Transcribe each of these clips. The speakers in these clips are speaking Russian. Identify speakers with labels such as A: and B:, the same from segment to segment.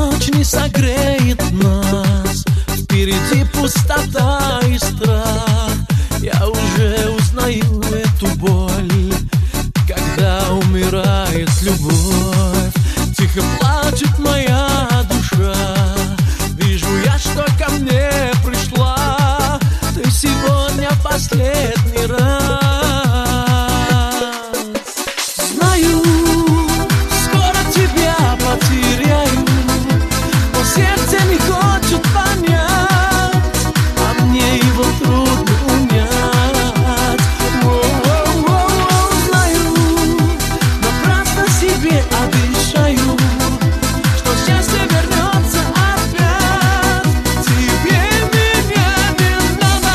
A: ночь не согреет нас, впереди пустота и страх. Я уже узнаю эту боль, когда умирает любовь. Тихо плачет моя душа, вижу я, что ко мне пришла. Ты сегодня последний раз. Знаю, скоро тебя потеряю, но сердце не хочет понять, а мне его трудно унять. Знаю, напрасно себе обещаю, что счастье вернется опять. Тебе меня не надо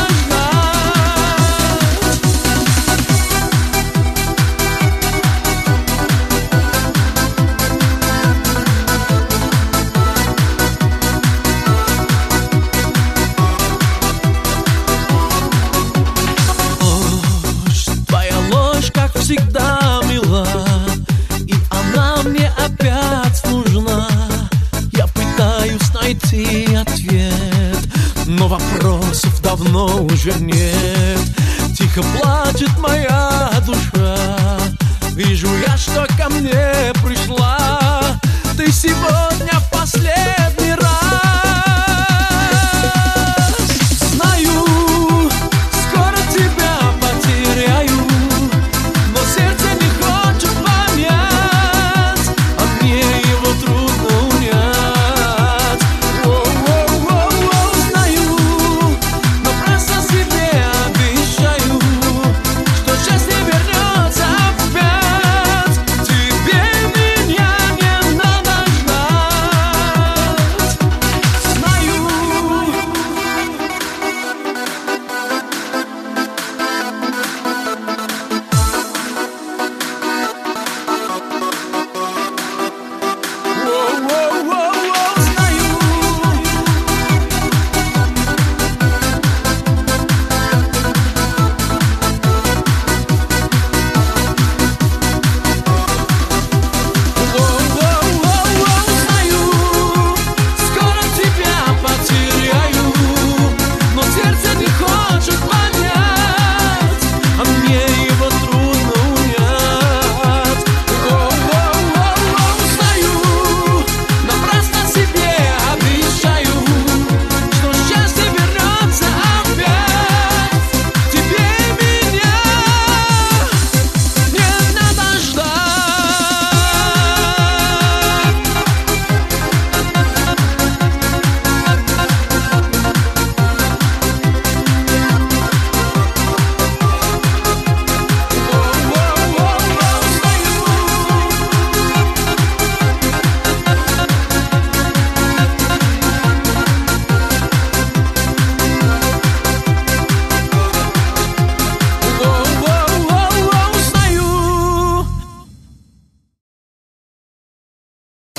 A: всегда мила, и она мне опять нужна. Я пытаюсь найти ответ, но вопросов давно уже нет. Тихо плачет моя душа, вижу я, что ко мне пришла. Ты сегодня